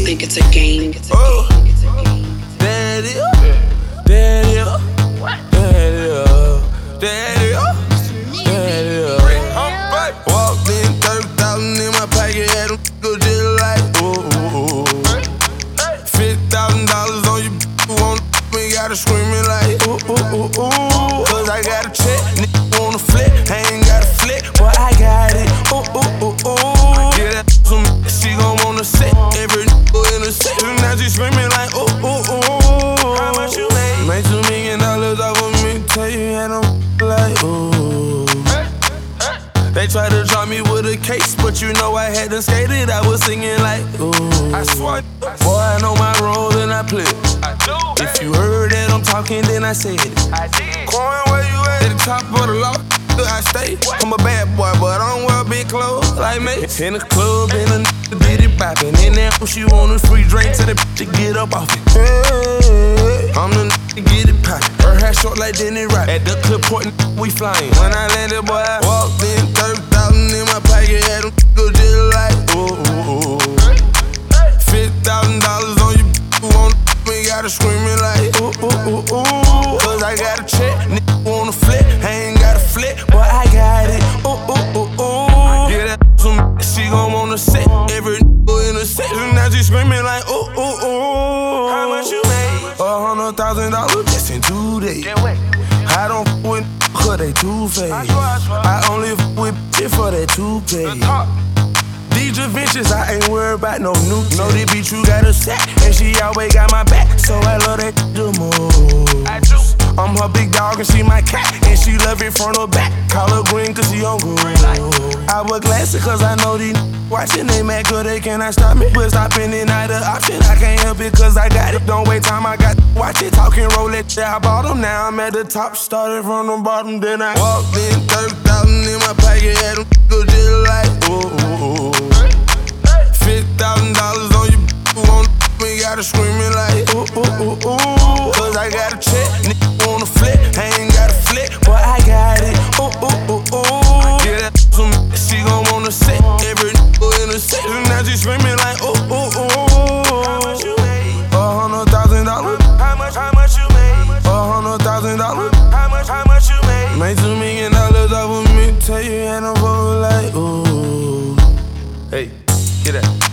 think it's a game. Oh, daddy, daddy, daddy, daddy, daddy. Walked in, 30,000 in my pocket, had them go just like, ooh. $50,000 on you, on me, gotta screaming like, ooh. Cause I got a check, nigga wanna flip, I ain't got a flip, but I got it, ooh. Yeah, that some she gon' wanna sit, every nigga in the set, now she screaming like, ooh. How much you made? Made $2 million off of me, tell you had them like, ooh. They tried to drop me with a case, but you know I hadn't skated. I was singing like, ooh. I swear, boy, I know my role and I play. If you heard that I'm talking, then I said it. Coin, where you at? At the top of the law, I stay. I'm a bad boy, but I don't wear big clothes like me. In the club, and a nigga did it boppin'. And then she want a free drink, tell the bitch to get up off it. Hey, I'm the nigga get it poppin'. Her hair short like Denny Rock. At the clip point, we flying. When I landed, boy, I walked in, 30,000 in my pocket, had them go just like, ooh. $50,000 on you, on me, gotta screaming like, ooh. Cause I got a check, nigga wanna flip, I ain't got a flip, but I got it, ooh. Yeah, that some she gon' wanna sit, every nigga in the set, now she screaming like, ooh. How much you made? $100,000 just in 2 days. I don't f with cause they two-faced. I only f with bitch for that toupee. These adventures, I ain't worried about no new. Know this bitch, you got a set, and she always got my back, so I love that the most. I'm her big dog and she my cat, and she love it front or back. Call her green cause she on good. I wear glasses cause I know these watching, they mad cause they cannot stop me. But stopping it not an option, I can't help it cause I got it. Don't wait time, I got to watch it. Talking Rolex, yeah, I bought them. Now I'm at the top, started from the bottom, then I walked in, 30,000 in my pocket, had them go just like, ooh. $50,000 on you, on me, gotta screaming like, ooh. Cause I got a check, nigga wanna flip, I ain't got a flip, but I got it, ooh. Yeah, that some she gon' wanna sit, every nigga in the set, now she screaming like, ooh. How much you made? $100,000. How much you made? $100,000. How much you made? Made $2 million off of me, tell you had no vote like, ooh. Hey, get that.